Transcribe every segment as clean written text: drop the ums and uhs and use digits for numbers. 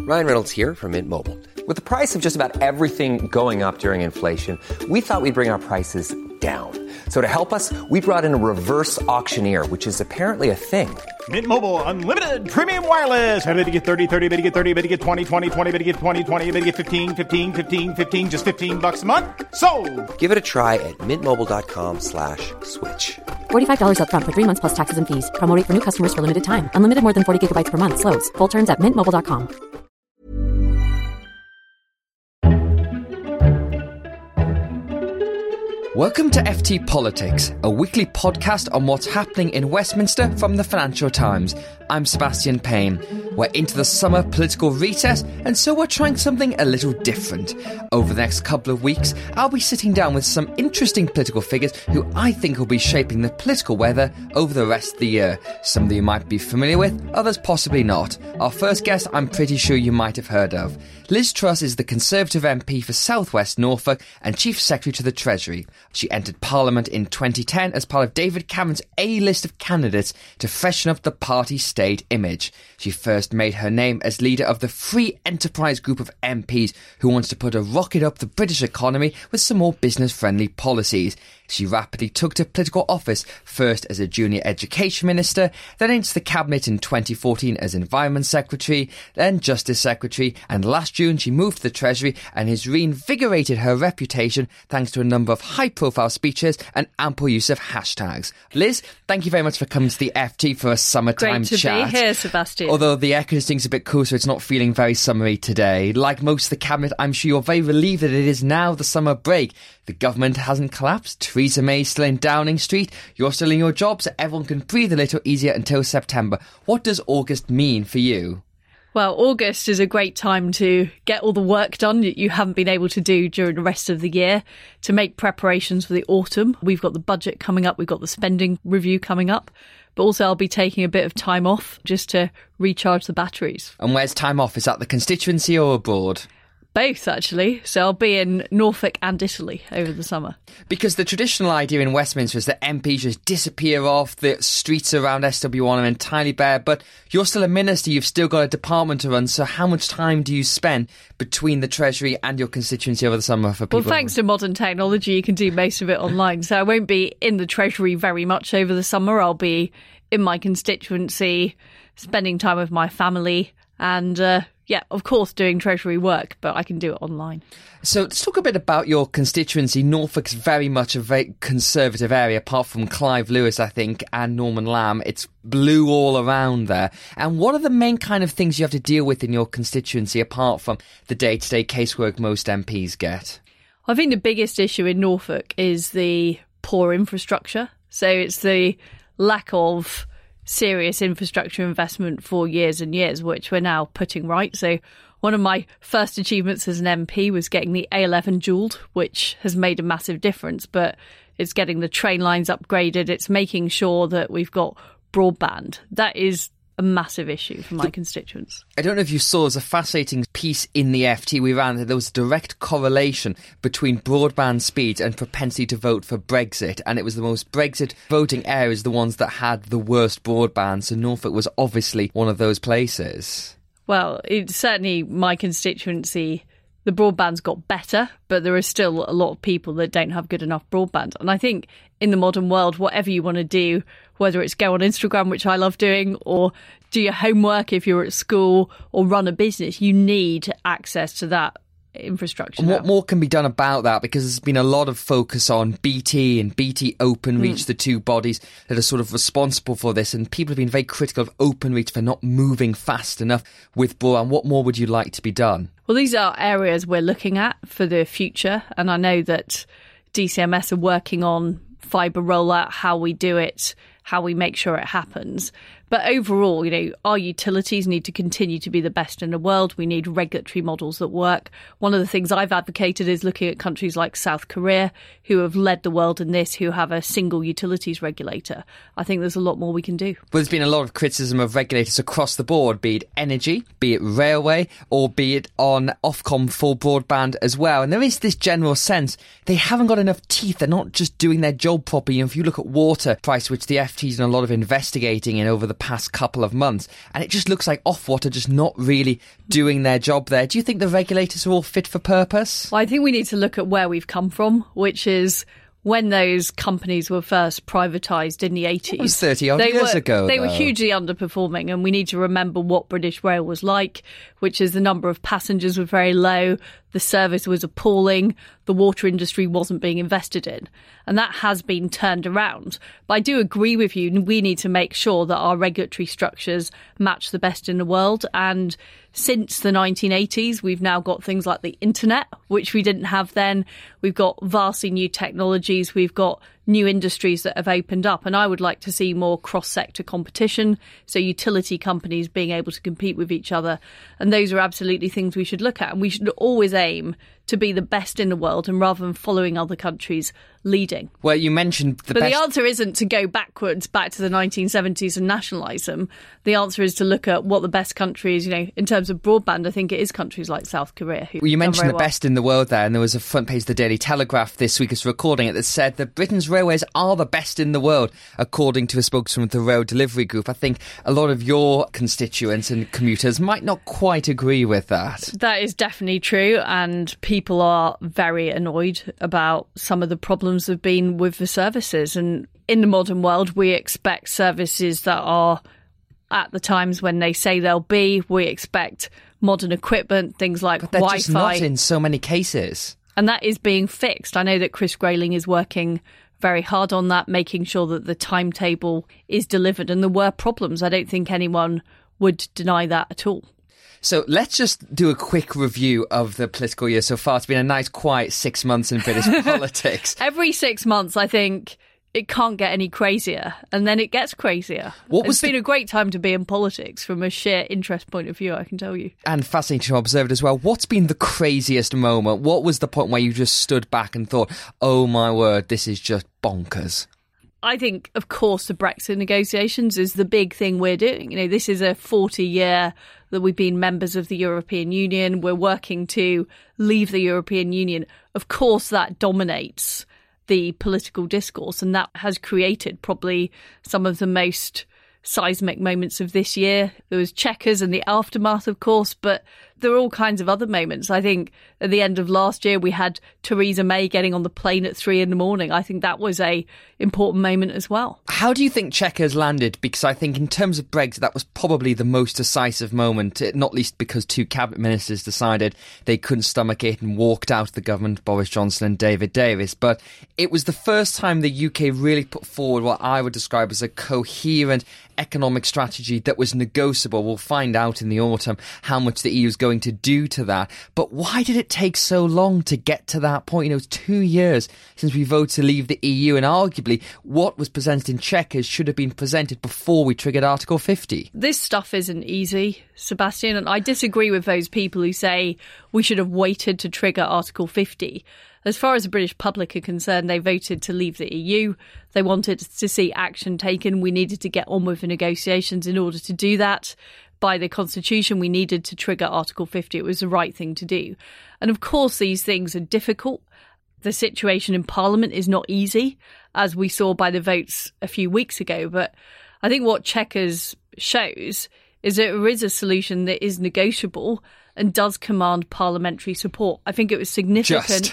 Ryan Reynolds here from Mint Mobile. With the price of just about everything going up during inflation, we thought we'd bring our prices down. So to help us, we brought in a reverse auctioneer, which is apparently a thing. Mint Mobile Unlimited Premium Wireless. How to get 30, 30, bit to get 30, bit to get 20, 20, 20, bit to get 20, 20, bit to get 15, 15, 15, 15, just $15 a month? Sold! Give it a try at mintmobile.com/switch. $45 up front for 3 months plus taxes and fees. Promo rate for new customers for limited time. Unlimited more than 40 gigabytes per month. Slows full terms at mintmobile.com. Welcome to FT Politics, a weekly podcast on what's happening in Westminster from the Financial Times. I'm Sebastian Payne. We're into the summer political recess, and so we're trying something a little different. Over the next couple of weeks, I'll be sitting down with some interesting political figures who I think will be shaping the political weather over the rest of the year. Some that you might be familiar with, others possibly not. Our first guest I'm pretty sure you might have heard of. Liz Truss is the Conservative MP for South West Norfolk and Chief Secretary to the Treasury. She entered Parliament in 2010 as part of David Cameron's A-list of candidates to freshen up the party state image. She first made her name as leader of the Free Enterprise group of MPs who wants to put a rocket up the British economy with some more business-friendly policies. She rapidly took to political office, first as a junior education minister, then into the cabinet in 2014 as Environment Secretary, then Justice Secretary, and last June she moved to the Treasury and has reinvigorated her reputation thanks to a number of high-profile speeches and ample use of hashtags. Liz, thank you very much for coming to the FT for a summertime chat. Great to be here, Sebastian. Although the air conditioning's a bit cool, so it's not feeling very summery today. Like most of the cabinet, I'm sure you're very relieved that it is now the summer break. The government hasn't collapsed. Theresa May's still in Downing Street. You're still in your job, so everyone can breathe a little easier until September. What does August mean for you? Well, August is a great time to get all the work done that you haven't been able to do during the rest of the year, to make preparations for the autumn. We've got the budget coming up. We've got the spending review coming up. But also I'll be taking a bit of time off just to recharge the batteries. And where's time off? Is that the constituency or abroad? Both, actually. So I'll be in Norfolk and Italy over the summer. Because the traditional idea in Westminster is that MPs just disappear off the streets around SW1 are entirely bare, but you're still a minister, you've still got a department to run, so how much time do you spend between the Treasury and your constituency over the summer for people? Well, thanks to modern technology, you can do most of it online, so I won't be in the Treasury very much over the summer. I'll be in my constituency, spending time with my family, and yeah, of course, doing Treasury work, but I can do it online. So let's talk a bit about your constituency. Norfolk's very much a very conservative area, apart from Clive Lewis, I think, and Norman Lamb. It's blue all around there. And what are the main kind of things you have to deal with in your constituency, apart from the day-to-day casework most MPs get? I think the biggest issue in Norfolk is the poor infrastructure. So it's the lack of serious infrastructure investment for years and years, which we're now putting right. So one of my first achievements as an MP was getting the A11 dualled, which has made a massive difference, but it's getting the train lines upgraded. It's making sure that we've got broadband. That is a massive issue for my constituents. I don't know if you saw, there's a fascinating piece in the FT we ran that there was a direct correlation between broadband speeds and propensity to vote for Brexit, and it was the most Brexit voting areas, the ones that had the worst broadband, so Norfolk was obviously one of those places. Well, it's certainly my constituency, the broadband's got better, but there are still a lot of people that don't have good enough broadband. And I think in the modern world, whatever you want to do, whether it's go on Instagram, which I love doing, or do your homework if you're at school, or run a business, you need access to that infrastructure. And what more can be done about that? Because there's been a lot of focus on BT and BT Openreach, the two bodies that are sort of responsible for this, and people have been very critical of Openreach for not moving fast enough with broadband. What more would you like to be done? Well, these are areas we're looking at for the future, and I know that DCMS are working on fibre rollout, how we do it, how we make sure it happens. But overall, you know, our utilities need to continue to be the best in the world. We need regulatory models that work. One of the things I've advocated is looking at countries like South Korea, who have led the world in this, who have a single utilities regulator. I think there's a lot more we can do. Well, there's been a lot of criticism of regulators across the board, be it energy, be it railway, or be it on Ofcom full broadband as well. And there is this general sense they haven't got enough teeth. They're not just doing their job properly. And if you look at water price, which the FT's done a lot of investigating in over the past couple of months, and it just looks like Ofwat are just not really doing their job there. Do you think the regulators are all fit for purpose? Well, I think we need to look at where we've come from, which is when those companies were first privatised in the 80s. It was 30-odd years ago. They were hugely underperforming, and we need to remember what British Rail was like, which is the number of passengers was very low, the service was appalling, the water industry wasn't being invested in. And that has been turned around. But I do agree with you, we need to make sure that our regulatory structures match the best in the world. And since the 1980s, we've now got things like the internet, which we didn't have then. We've got vastly new technologies. We've got new industries that have opened up. And I would like to see more cross-sector competition, so utility companies being able to compete with each other. And those are absolutely things we should look at. And we should always aim to be the best in the world, and rather than following other countries leading. Well, you mentioned But the answer isn't to go backwards, back to the 1970s and nationalise them. The answer is to look at what the best country is. In terms of broadband, I think it is countries like South Korea. Well, you mentioned the best in the world there, and there was a front page of the Daily Telegraph this week as recording it that said that Britain's railways are the best in the world, according to a spokesman of the Rail Delivery Group. I think a lot of your constituents and commuters might not quite agree with that. That is definitely true, and people are very annoyed about some of the problems that have been with the services. And in the modern world, we expect services that are at the times when they say they'll be. We expect modern equipment, things like but they're Wi-Fi. Just not in so many cases. And that is being fixed. I know that Chris Grayling is working very hard on that, making sure that the timetable is delivered. And there were problems. I don't think anyone would deny that at all. So let's just do a quick review of the political year so far. It's been a nice, quiet 6 months in British politics. Every 6 months, I think it can't get any crazier, and then it gets crazier. It's been a great time to be in politics from a sheer interest point of view, I can tell you. And fascinating to observe it as well. What's been the craziest moment? What was the point where you just stood back and thought, oh my word, this is just bonkers? I think, of course, the Brexit negotiations is the big thing we're doing. This is a 40-year that we've been members of the European Union. We're working to leave the European Union. Of course, that dominates the political discourse, and that has created probably some of the most seismic moments of this year. There was Chequers and the aftermath, of course, but there are all kinds of other moments. I think at the end of last year, we had Theresa May getting on the plane at 3 a.m. I think that was a important moment as well. How do you think Chequers landed? Because I think in terms of Brexit, that was probably the most decisive moment, not least because 2 cabinet ministers decided they couldn't stomach it and walked out of the government, Boris Johnson and David Davis. But it was the first time the UK really put forward what I would describe as a coherent economic strategy that was negotiable. We'll find out in the autumn how much the EU is going to do to that. But why did it take so long to get to that point? It was 2 years since we voted to leave the EU, and arguably what was presented in Chequers should have been presented before we triggered Article 50. This stuff isn't easy, Sebastian, and I disagree with those people who say we should have waited to trigger Article 50. As far as the British public are concerned, they voted to leave the EU. They wanted to see action taken. We needed to get on with the negotiations in order to do that. By the Constitution, we needed to trigger Article 50. It was the right thing to do. And of course, these things are difficult. The situation in Parliament is not easy, as we saw by the votes a few weeks ago. But I think what Chequers shows is that there is a solution that is negotiable and does command parliamentary support. I think it was significant.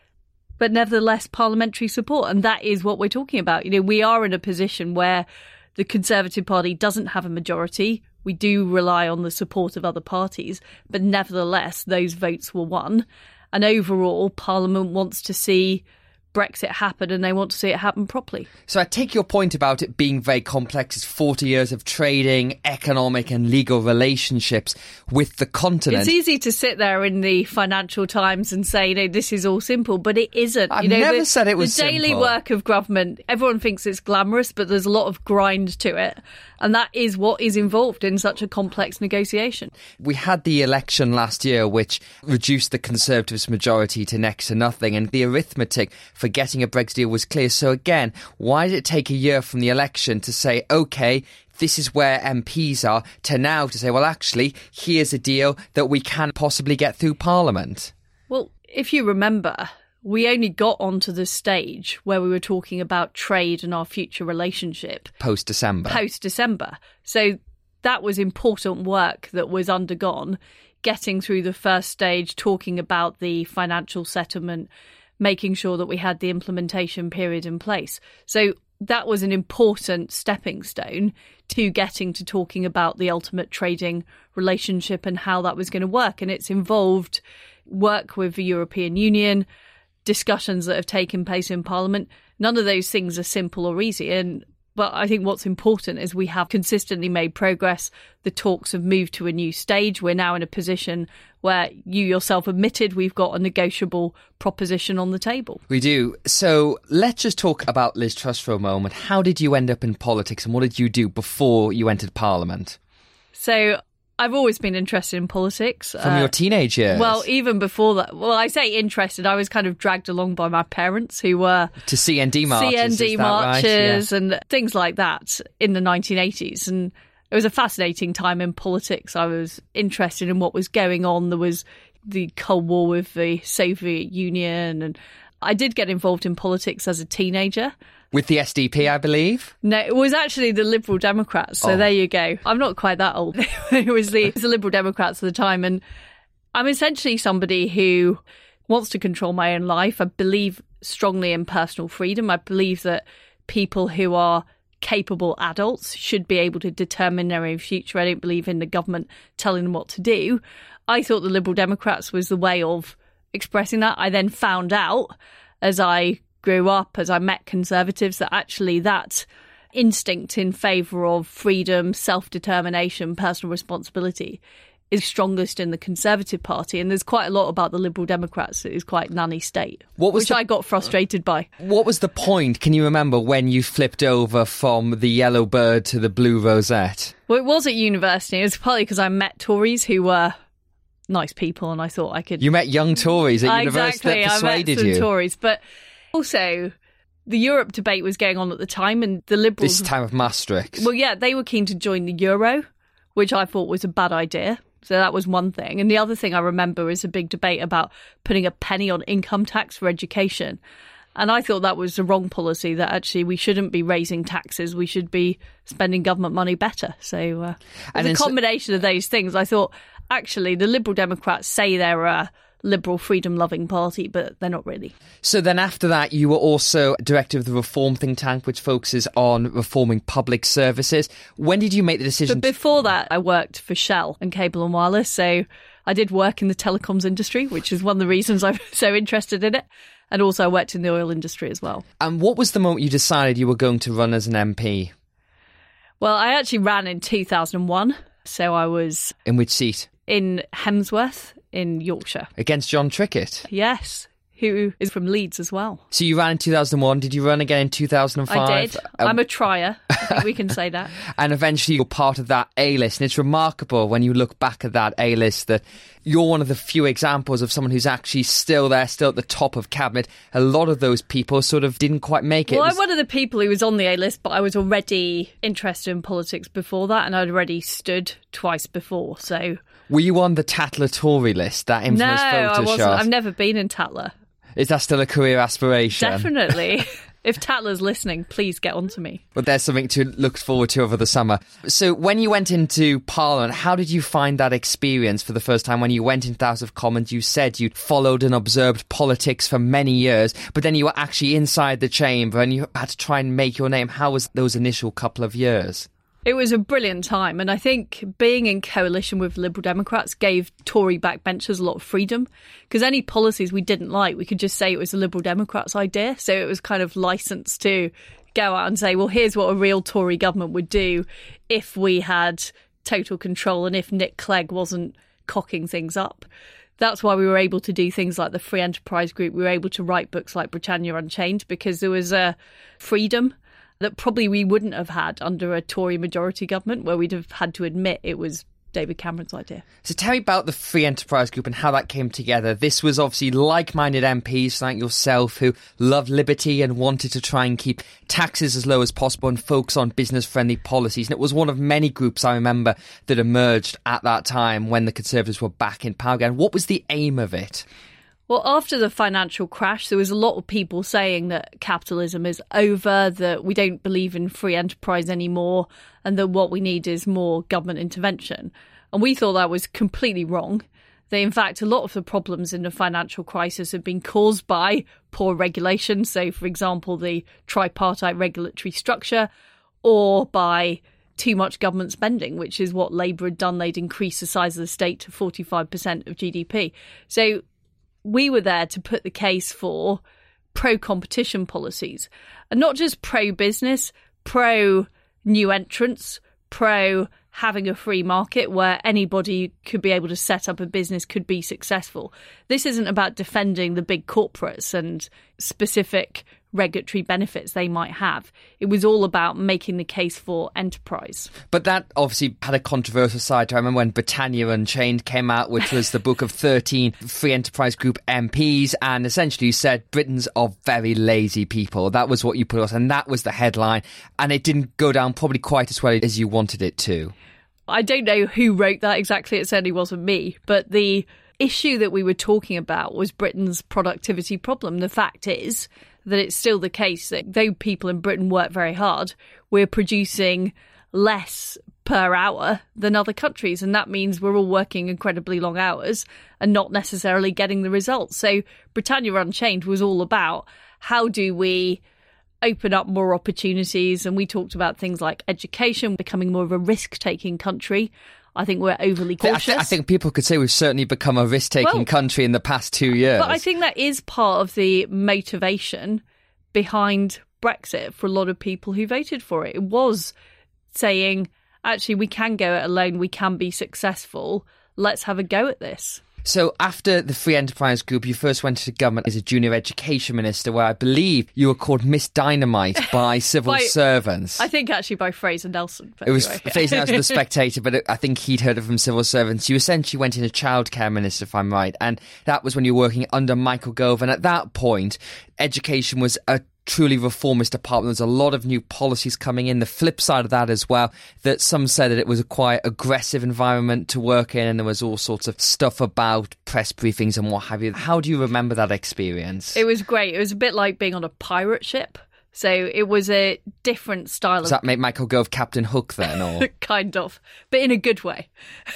But nevertheless, parliamentary support. And that is what we're talking about. We are in a position where the Conservative Party doesn't have a majority. We do rely on the support of other parties. But nevertheless, those votes were won. And overall, Parliament wants to see Brexit happen, and they want to see it happen properly. So I take your point about it being very complex. It's 40 years of trading, economic and legal relationships with the continent. It's easy to sit there in the Financial Times and say, this is all simple, but it isn't. I've never said it was simple. The daily work of government, everyone thinks it's glamorous, but there's a lot of grind to it. And that is what is involved in such a complex negotiation. We had the election last year, which reduced the Conservatives' majority to next to nothing. And the arithmetic for getting a Brexit deal was clear. So again, why did it take a year from the election to say, OK, this is where MPs are, to now to say, well, actually, here's a deal that we can possibly get through Parliament? Well, if you remember, we only got onto the stage where we were talking about trade and our future relationship post-December. So that was important work that was undergone, getting through the first stage, talking about the financial settlement, making sure that we had the implementation period in place. So that was an important stepping stone to getting to talking about the ultimate trading relationship and how that was going to work. And it's involved work with the European Union, discussions that have taken place in Parliament. None of those things are simple or easy. But I think what's important is we have consistently made progress. The talks have moved to a new stage. We're now in a position where you yourself admitted we've got a negotiable proposition on the table. We do. So let's just talk about Liz Truss for a moment. How did you end up in politics and what did you do before you entered Parliament? So I've always been interested in politics. From your teenage years? Well, even before that. Well, I say interested. I was kind of dragged along by my parents who were... To CND marches, right? And things like that in the 1980s. And it was a fascinating time in politics. I was interested in what was going on. There was the Cold War with the Soviet Union. And I did get involved in politics as a teenager. With the SDP, I believe? No, it was actually the Liberal Democrats. So There you go. I'm not quite that old. It was the Liberal Democrats at the time. And I'm essentially somebody who wants to control my own life. I believe strongly in personal freedom. I believe that people who are capable adults should be able to determine their own future. I don't believe in the government telling them what to do. I thought the Liberal Democrats was the way of expressing that. I then found out as I grew up, as I met Conservatives, that actually that instinct in favour of freedom, self-determination, personal responsibility is strongest in the Conservative Party. And there's quite a lot about the Liberal Democrats that is quite nanny state, I got frustrated by. What was the point, can you remember, when you flipped over from the yellow bird to the blue rosette? Well, it was at university. It was partly because I met Tories who were nice people and I thought I could... You met young Tories at university that persuaded you. I met some Tories, but... Also, the Europe debate was going on at the time and the Liberals... This time of Maastricht. Well, yeah, they were keen to join the Euro, which I thought was a bad idea. So that was one thing. And the other thing I remember is a big debate about putting a penny on income tax for education. And I thought that was the wrong policy, that actually we shouldn't be raising taxes. We should be spending government money better. So as a combination of those things, I thought, actually, the Liberal Democrats say they're a liberal freedom-loving party, but they're not really. So then after that, you were also director of the Reform think tank, which focuses on reforming public services. When did you make the decision? But before that, I worked for Shell and Cable and Wireless, so I did work in the telecoms industry, which is one of the reasons I'm so interested in it. And also I worked in the oil industry as well. And what was the moment you decided you were going to run as an MP? Well, I actually ran in 2001, so I was... In which seat? In Hemsworth in Yorkshire. Against John Trickett? Yes, who is from Leeds as well. So you ran in 2001. Did you run again in 2005? I did. I'm a trier. I think we can say that. And eventually you're part of that A-list. And it's remarkable when you look back at that A-list that you're one of the few examples of someone who's actually still there, still at the top of cabinet. A lot of those people sort of didn't quite make it. Well, I'm one of the people who was on the A-list, but I was already interested in politics before that, and I'd already stood twice before, so... Were you on the Tatler Tory list, that infamous photo shot? No, I wasn't. shot? I've never been in Tatler. Is that still a career aspiration? Definitely. If Tatler's listening, please get on to me. But there's something to look forward to over the summer. So when you went into Parliament, how did you find that experience for the first time? When you went into the House of Commons, you said you'd followed and observed politics for many years, but then you were actually inside the chamber and you had to try and make your name. How was those initial couple of years? It was a brilliant time, and I think being in coalition with Liberal Democrats gave Tory backbenchers a lot of freedom, because any policies we didn't like, we could just say it was the Liberal Democrats' idea. So it was kind of licensed to go out and say, well, here's what a real Tory government would do if we had total control and if Nick Clegg wasn't cocking things up. That's why we were able to do things like the Free Enterprise Group. We were able to write books like Britannia Unchained because there was a freedom that probably we wouldn't have had under a Tory majority government, where we'd have had to admit it was David Cameron's idea. So tell me about the Free Enterprise Group and how that came together. This was obviously like-minded MPs like yourself who loved liberty and wanted to try and keep taxes as low as possible and focus on business-friendly policies. And it was one of many groups I remember that emerged at that time when the Conservatives were back in power again. What was the aim of it? Well, after the financial crash, there was a lot of people saying that capitalism is over, that we don't believe in free enterprise anymore, and that what we need is more government intervention. And we thought that was completely wrong. That, in fact, a lot of the problems in the financial crisis have been caused by poor regulation. So, for example, the tripartite regulatory structure, or by too much government spending, which is what Labour had done. They'd increased the size of the state to 45% of GDP. So we were there to put the case for pro-competition policies, and not just pro-business, pro-new entrants, pro-having a free market where anybody could be able to set up a business, could be successful. This isn't about defending the big corporates and specific regulatory benefits they might have. It was all about making the case for enterprise. But that obviously had a controversial side. I remember when Britannia Unchained came out, which was the book of 13 Free Enterprise Group MPs, and essentially you said Britons are very lazy people. That was what you put us, and that was the headline, and it didn't go down probably quite as well as you wanted it to. I don't know who wrote that exactly. It certainly wasn't me. But the issue that we were talking about was Britain's productivity problem. The fact is that it's still the case that though people in Britain work very hard, we're producing less per hour than other countries. And that means we're all working incredibly long hours and not necessarily getting the results. So Britannia Unchained was all about how do we open up more opportunities. And we talked about things like education, becoming more of a risk-taking country. I think we're overly cautious. I think people could say we've certainly become a risk-taking country in the past 2 years. But I think that is part of the motivation behind Brexit for a lot of people who voted for it. It was saying, actually, we can go it alone, we can be successful, let's have a go at this. So after the Free Enterprise Group, you first went to government as a junior education minister, where I believe you were called Miss Dynamite by civil servants. I think actually by Fraser Nelson. It was Fraser Nelson, the Spectator, but I think he'd heard it from civil servants. You essentially went in as childcare minister, if I'm right, and that was when you were working under Michael Gove. And at that point, education was a truly reformist department. There's a lot of new policies coming in. The flip side of that as well, that some said that it was a quite aggressive environment to work in, and there was all sorts of stuff about press briefings and what have you. How do you remember that experience? It was great. It was a bit like being on a pirate ship. So it was a different style. Does that make Michael Gove Captain Hook then? Or kind of, but in a good way.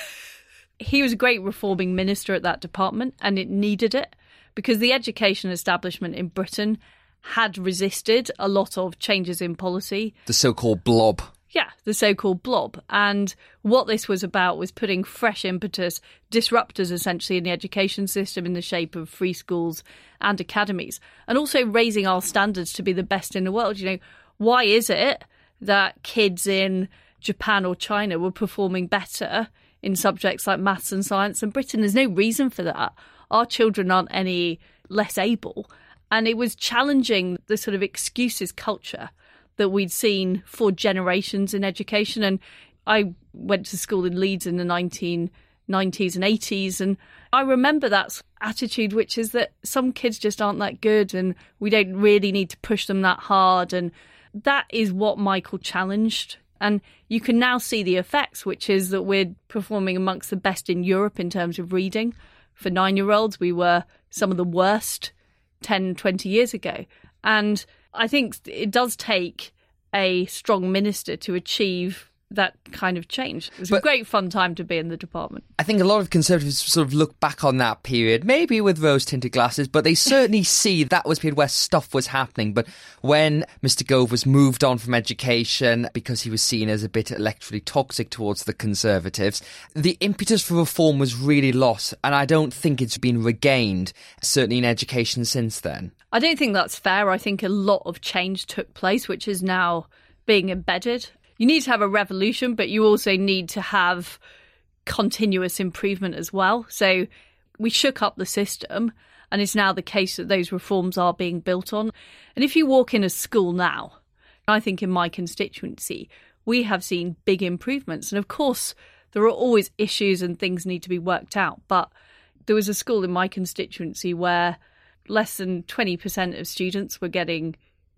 He was a great reforming minister at that department, and it needed it because the education establishment in Britain had resisted a lot of changes in policy. The so-called blob. Yeah, the so-called blob. And what this was about was putting fresh impetus, disruptors essentially in the education system in the shape of free schools and academies, and also raising our standards to be the best in the world. You know, why is it that kids in Japan or China were performing better in subjects like maths and science than Britain? There's no reason for that. Our children aren't any less able. And it was challenging the sort of excuses culture that we'd seen for generations in education. And I went to school in Leeds in the 1990s and 80s. And I remember that attitude, which is that some kids just aren't that good and we don't really need to push them that hard. And that is what Michael challenged. And you can now see the effects, which is that we're performing amongst the best in Europe in terms of reading. For 9-year-olds, we were some of the worst 10, 20 years ago. And I think it does take a strong minister to achieve that kind of change. It was a great fun time to be in the department. I think a lot of Conservatives sort of look back on that period, maybe with rose-tinted glasses, but they certainly see that was a period where stuff was happening. But when Mr Gove was moved on from education because he was seen as a bit electorally toxic towards the Conservatives, the impetus for reform was really lost, and I don't think it's been regained, certainly in education since then. I don't think that's fair. I think a lot of change took place, which is now being embedded. You need to have a revolution, but you also need to have continuous improvement as well. So we shook up the system, and it's now the case that those reforms are being built on. And if you walk in a school now, I think in my constituency, we have seen big improvements. And of course, there are always issues and things need to be worked out. But there was a school in my constituency where less than 20% of students were getting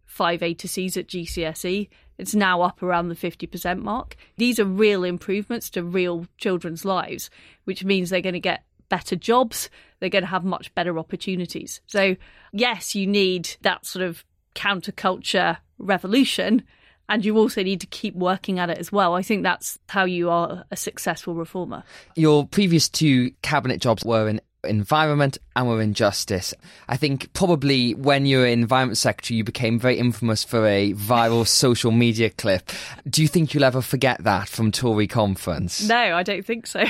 5 A to C's at GCSE. It's now up around the 50% mark. These are real improvements to real children's lives, which means they're going to get better jobs, they're going to have much better opportunities. So yes, you need that sort of counterculture revolution, and you also need to keep working at it as well. I think that's how you are a successful reformer. Your previous 2 cabinet jobs were in environment and were in justice. I think probably when you were environment secretary, you became very infamous for a viral social media clip. Do you think you'll ever forget that from Tory conference? No, I don't think so.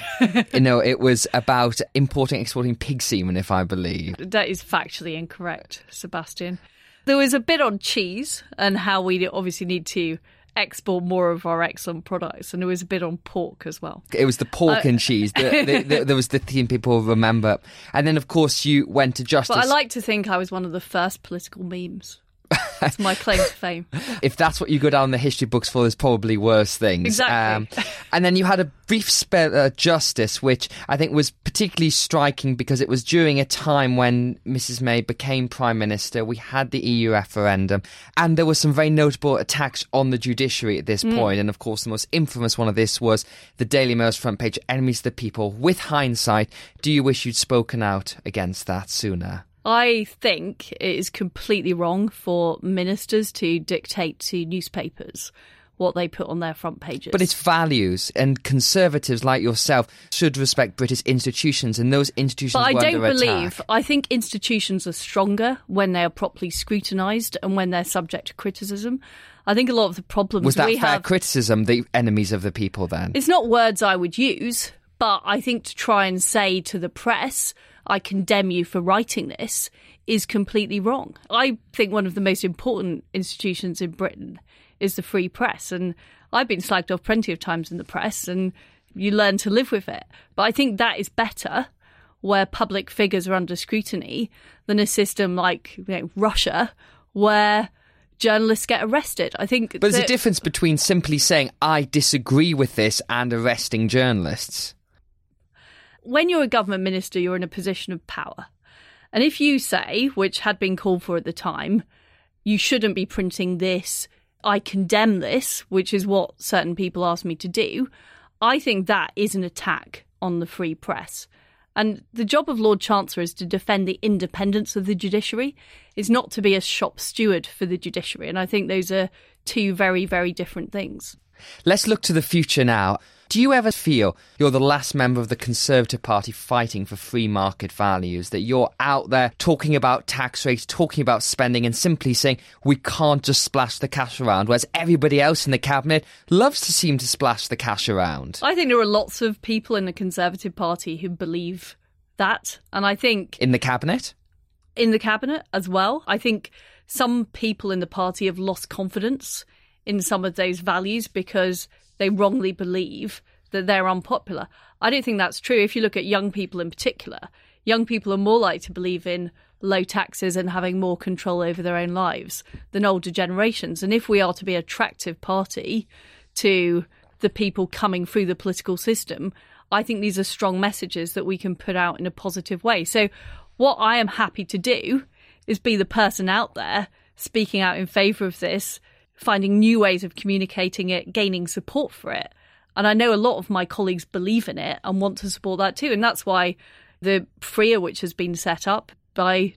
It was about exporting pig semen, if I believe. That is factually incorrect, Sebastian. There was a bit on cheese and how we obviously need to export more of our excellent products, and there was a bit on pork as well. It was the pork and cheese. There was the theme people remember. And then, of course, you went to justice. But I like to think I was one of the first political memes. That's my claim to fame. If that's what you go down the history books for, there's probably worse things. Exactly. And then you had a brief spell at justice, which I think was particularly striking because it was during a time when Mrs May became Prime Minister. We had the EU referendum, and there were some very notable attacks on the judiciary at this point. And of course, the most infamous one of this was the Daily Mail's front page, Enemies of the People. With hindsight, do you wish you'd spoken out against that sooner? I think it is completely wrong for ministers to dictate to newspapers what they put on their front pages. But it's values, and Conservatives like yourself should respect British institutions, and those institutions were under attack. I think institutions are stronger when they are properly scrutinised and when they're subject to criticism. I think a lot of the problems was that we fair have... criticism, the enemies of the people then? It's not words I would use, but I think to try and say to the press, I condemn you for writing this, is completely wrong. I think one of the most important institutions in Britain is the free press, and I've been slagged off plenty of times in the press, and you learn to live with it. But I think that is better where public figures are under scrutiny than a system like Russia, where journalists get arrested. I think. But there's a difference between simply saying, I disagree with this, and arresting journalists. When you're a government minister, you're in a position of power. And if you say, which had been called for at the time, you shouldn't be printing this, I condemn this, which is what certain people asked me to do, I think that is an attack on the free press. And the job of Lord Chancellor is to defend the independence of the judiciary. It's not to be a shop steward for the judiciary. And I think those are 2 very, very different things. Let's look to the future now. Do you ever feel you're the last member of the Conservative Party fighting for free market values, that you're out there talking about tax rates, talking about spending, and simply saying we can't just splash the cash around, whereas everybody else in the cabinet loves to seem to splash the cash around? I think there are lots of people in the Conservative Party who believe that, and I think... In the cabinet? In the cabinet as well. I think some people in the party have lost confidence in some of those values because they wrongly believe that they're unpopular. I don't think that's true. If you look at young people in particular, young people are more likely to believe in low taxes and having more control over their own lives than older generations. And if we are to be an attractive party to the people coming through the political system, I think these are strong messages that we can put out in a positive way. So what I am happy to do is be the person out there speaking out in favour of this, finding new ways of communicating it, gaining support for it. And I know a lot of my colleagues believe in it and want to support that too. And that's why the FRIA, which has been set up by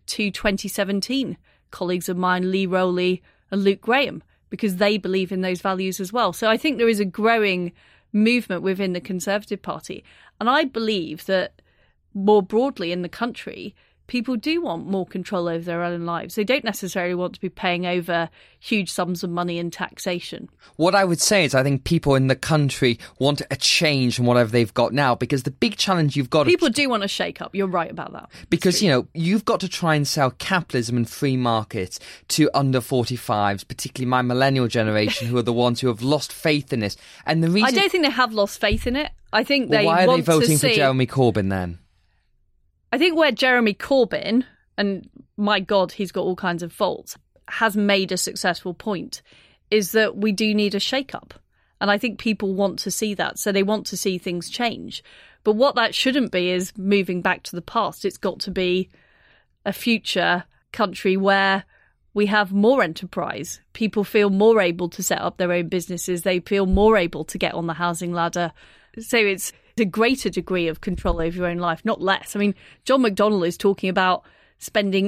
2017 colleagues of mine, Lee Rowley and Luke Graham, because they believe in those values as well. So I think there is a growing movement within the Conservative Party. And I believe that more broadly in the country, people do want more control over their own lives. They don't necessarily want to be paying over huge sums of money in taxation. What I would say is I think people in the country want a change from whatever they've got now, because the big challenge you've got... People do want a shake-up. You're right about that. Because, you've got to try and sell capitalism and free markets to under 45s, particularly my millennial generation, who are the ones who have lost faith in this. And the reason... I don't think they have lost faith in it. I think they why are want they voting to for Jeremy Corbyn then? I think where Jeremy Corbyn, and my God, he's got all kinds of faults, has made a successful point, is that we do need a shake-up. And I think people want to see that. So they want to see things change. But what that shouldn't be is moving back to the past. It's got to be a future country where we have more enterprise. People feel more able to set up their own businesses. They feel more able to get on the housing ladder. So a greater degree of control over your own life, not less. I mean, John McDonnell is talking about spending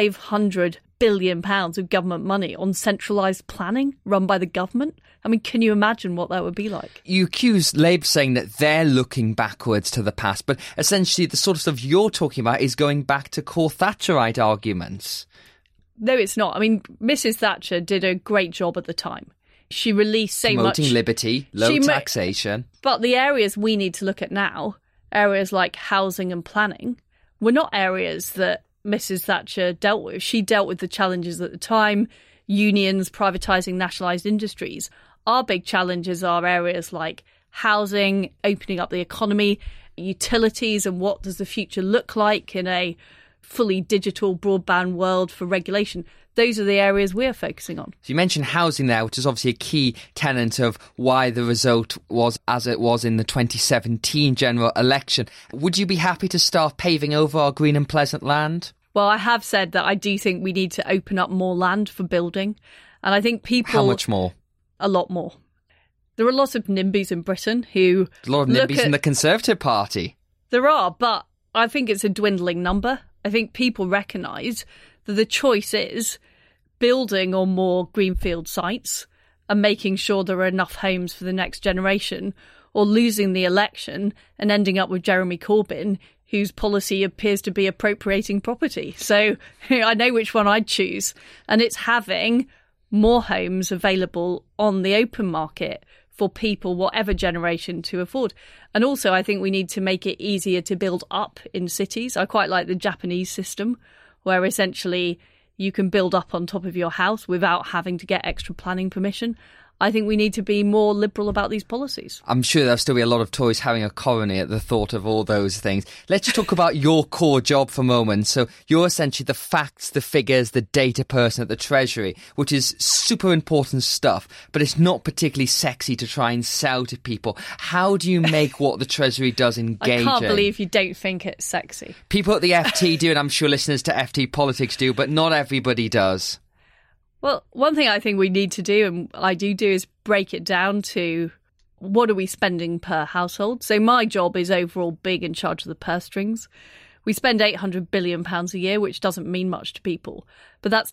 £500 billion of government money on centralised planning run by the government. I mean, can you imagine what that would be like? You accuse Labour saying that they're looking backwards to the past, but essentially the sort of stuff you're talking about is going back to core Thatcherite arguments. No, it's not. I mean, Mrs Thatcher did a great job at the time. She released so much... Promoting liberty, low taxation. But the areas we need to look at now, areas like housing and planning, were not areas that Mrs Thatcher dealt with. She dealt with the challenges at the time, unions, privatising nationalised industries. Our big challenges are areas like housing, opening up the economy, utilities, and what does the future look like in a fully digital broadband world for regulation. Those are the areas we're focusing on. So you mentioned housing there, which is obviously a key tenet of why the result was as it was in the 2017 general election. Would you be happy to start paving over our green and pleasant land? Well, I have said that I do think we need to open up more land for building. And I think people... How much more? A lot more. There are lots of NIMBYs in Britain who... A lot of NIMBYs in the Conservative Party. There are, but I think it's a dwindling number. I think people recognise that the choice is building on more greenfield sites and making sure there are enough homes for the next generation, or losing the election and ending up with Jeremy Corbyn, whose policy appears to be appropriating property. So I know which one I'd choose. And it's having more homes available on the open market for people, whatever generation, to afford. And also, I think we need to make it easier to build up in cities. I quite like the Japanese system, where essentially you can build up on top of your house without having to get extra planning permission. I think we need to be more liberal about these policies. I'm sure there'll still be a lot of Tories having a coronary at the thought of all those things. Let's talk about your core job for a moment. So you're essentially the facts, the figures, the data person at the Treasury, which is super important stuff, but it's not particularly sexy to try and sell to people. How do you make what the Treasury does engaging? I can't believe you don't think it's sexy. People at the FT do, and I'm sure listeners to FT Politics do, but not everybody does. Well, one thing I think we need to do, and I do, is break it down to what are we spending per household. So my job is overall being in charge of the purse strings. We spend £800 billion a year, which doesn't mean much to people, but that's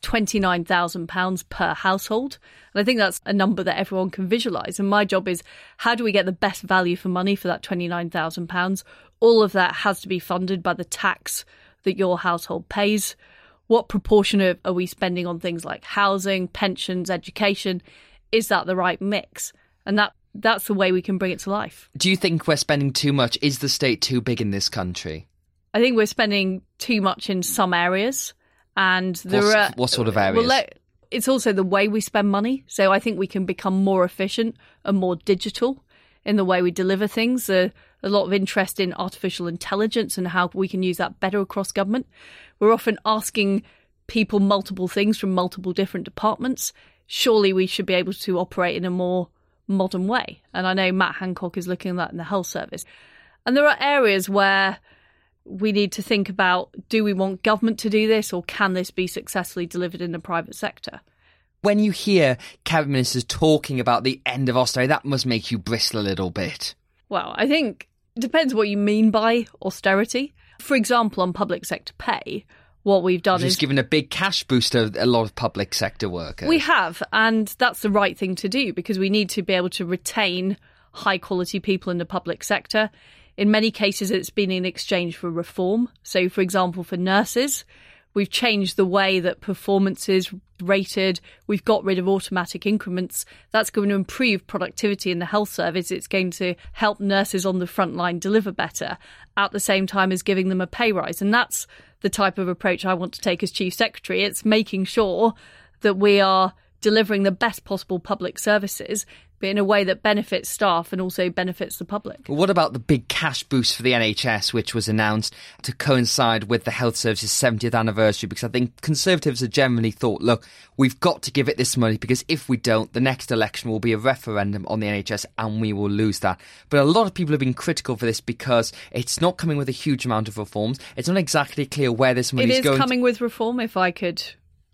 £29,000 per household. And I think that's a number that everyone can visualise. And my job is, how do we get the best value for money for that £29,000? All of that has to be funded by the tax that your household pays. What proportion are we spending on things like housing, pensions, education? Is that the right mix? And that's the way we can bring it to life. Do you think we're spending too much? Is the state too big in this country? I think we're spending too much in some areas. And what sort of areas? Well, it's also the way we spend money. So I think we can become more efficient and more digital in the way we deliver things. A lot of interest in artificial intelligence and how we can use that better across government. We're often asking people multiple things from multiple different departments. Surely we should be able to operate in a more modern way. And I know Matt Hancock is looking at that in the health service. And there are areas where we need to think about, do we want government to do this, or can this be successfully delivered in the private sector? When you hear cabinet ministers talking about the end of austerity, that must make you bristle a little bit. Well, I think it depends what you mean by austerity. For example, on public sector pay, what we've done is given a big cash boost to a lot of public sector workers. We have, and that's the right thing to do, because we need to be able to retain high quality people in the public sector. In many cases, it's been in exchange for reform. So, for example, for nurses, we've changed the way that performance is rated. We've got rid of automatic increments. That's going to improve productivity in the health service. It's going to help nurses on the front line deliver better at the same time as giving them a pay rise. And that's the type of approach I want to take as Chief Secretary. It's making sure that we are delivering the best possible public services, but in a way that benefits staff and also benefits the public. What about the big cash boost for the NHS, which was announced to coincide with the health service's 70th anniversary? Because I think Conservatives have generally thought, look, we've got to give it this money, because if we don't, the next election will be a referendum on the NHS and we will lose that. But a lot of people have been critical for this because it's not coming with a huge amount of reforms. It's not exactly clear where this money is going. It is coming with reform, if I could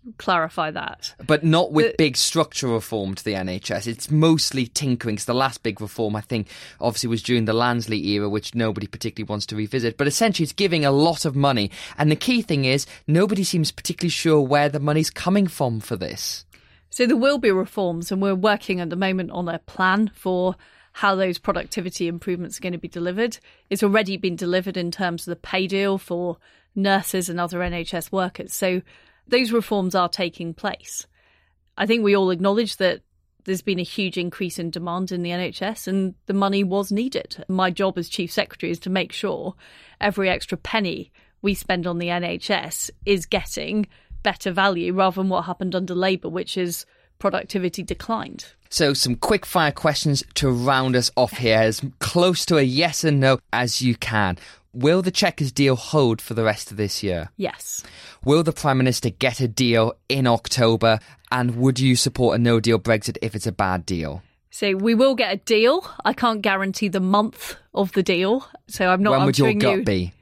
clarify that. But not with big structural reform to the NHS. It's mostly tinkering. So the last big reform, I think, obviously was during the Lansley era, which nobody particularly wants to revisit. But essentially, it's giving a lot of money. And the key thing is, nobody seems particularly sure where the money's coming from for this. So there will be reforms, and we're working at the moment on a plan for how those productivity improvements are going to be delivered. It's already been delivered in terms of the pay deal for nurses and other NHS workers. So those reforms are taking place. I think we all acknowledge that there's been a huge increase in demand in the NHS and the money was needed. My job as Chief Secretary is to make sure every extra penny we spend on the NHS is getting better value rather than what happened under Labour, which is productivity declined. So some quick fire questions to round us off here, as close to a yes and no as you can. Will the Chequers deal hold for the rest of this year? Yes. Will the Prime Minister get a deal in October? And would you support a no-deal Brexit if it's a bad deal? So we will get a deal. I can't guarantee the month of the deal. So I'm not. When would your gut be?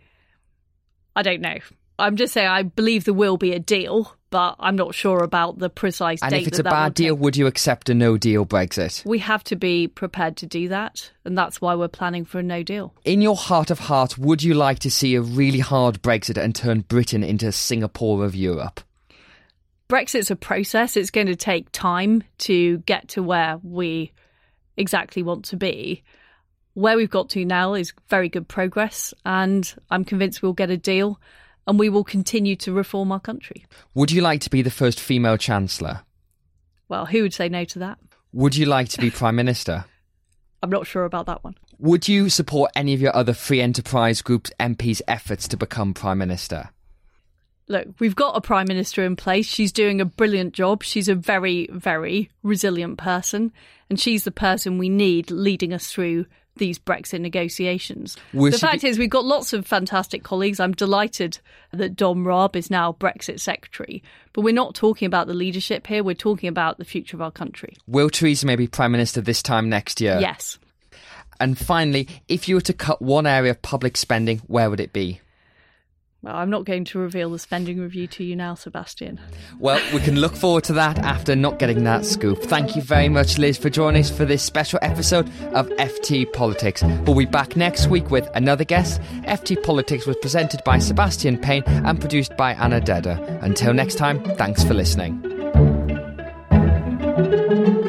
I don't know. I'm just saying I believe there will be a deal, but I'm not sure about the precise date. And if it's a bad deal, would you accept a no-deal Brexit? We have to be prepared to do that, and that's why we're planning for a no deal. In your heart of hearts, would you like to see a really hard Brexit and turn Britain into Singapore of Europe? Brexit's a process. It's going to take time to get to where we exactly want to be. Where we've got to now is very good progress, and I'm convinced we'll get a deal. And we will continue to reform our country. Would you like to be the first female Chancellor? Well, who would say no to that? Would you like to be Prime Minister? I'm not sure about that one. Would you support any of your other free enterprise groups' MPs' efforts to become Prime Minister? Look, we've got a Prime Minister in place. She's doing a brilliant job. She's a very, very resilient person. And she's the person we need leading us through these Brexit negotiations. The fact is, we've got lots of fantastic colleagues. I'm delighted that Dom Raab is now Brexit Secretary. But we're not talking about the leadership here. We're talking about the future of our country. Will Theresa May be Prime Minister this time next year? Yes. And finally, if you were to cut one area of public spending, where would it be? Well, I'm not going to reveal the spending review to you now, Sebastian. Well, we can look forward to that after not getting that scoop. Thank you very much, Liz, for joining us for this special episode of FT Politics. We'll be back next week with another guest. FT Politics was presented by Sebastian Payne and produced by Anna Dedder. Until next time, thanks for listening.